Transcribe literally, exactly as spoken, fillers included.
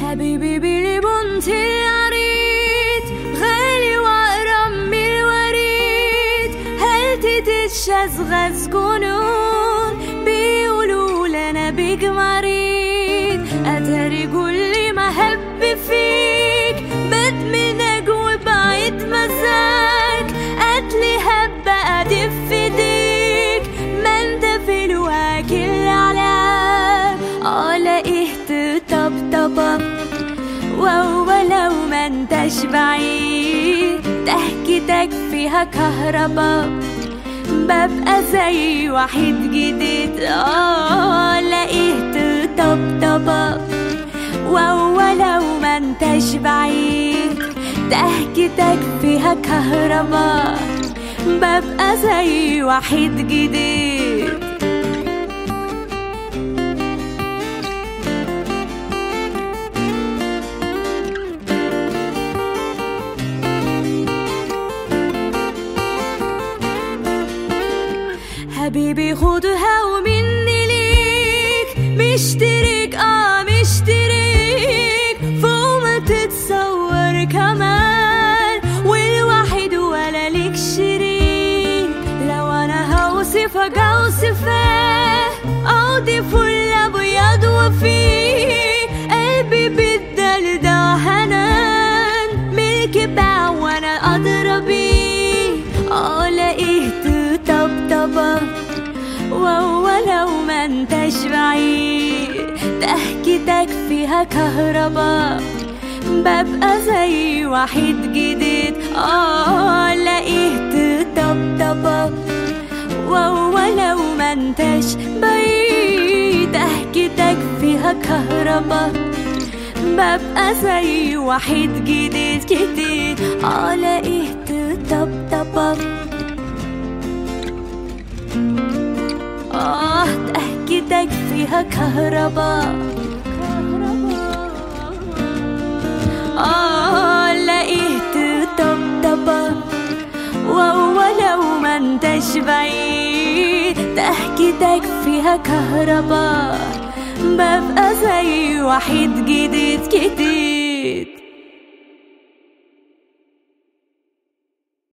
حبيبي بلي بنت العريد غالي وأقرب من الوريد، هل تتشغز جنون بيقولوا لنا بيك مريض، أتاري كل ما هب فيك بدمنك وبعيد مزاج، قتلي هب أدف في ايديك ما انت في الوجه العلام. اه لقيت طبطبة وهو لو ما انتش بعيد، ضحكتك فيها كهربا ببقى زي واحد جديد. اه لقيت طبطبة وهو لو ما انتش بعيد، ضحكتك فيها كهربا ببقى زي واحد جديد. حبيبي خدها ومني ليك مشترك اه مشترك فوق ما تتصور كمان، والواحد ولا ليك شريك. لو انا هوصفك اوصفه اودي فل ابيض وفيه، قلبي بالدلدع هنان ملك باع وانا ادرى بيه. اه لقيت طبطبة وهو لو ما انتش بعيد، ضحكتك فيها كهربا ببقى زي واحد جديد. اه لقيت طبطبة وهو لو ما انتش بعيد، ضحكتك فيها كهربا ببقى زي واحد جديد جديد. اه لقيت طبطبة آه ضحكتك فيها كهربا آه لقيت طبطبة وهو لو ما انتش بعيد، ضحكتك فيها كهربا ببقى زي واحد جديد جديد.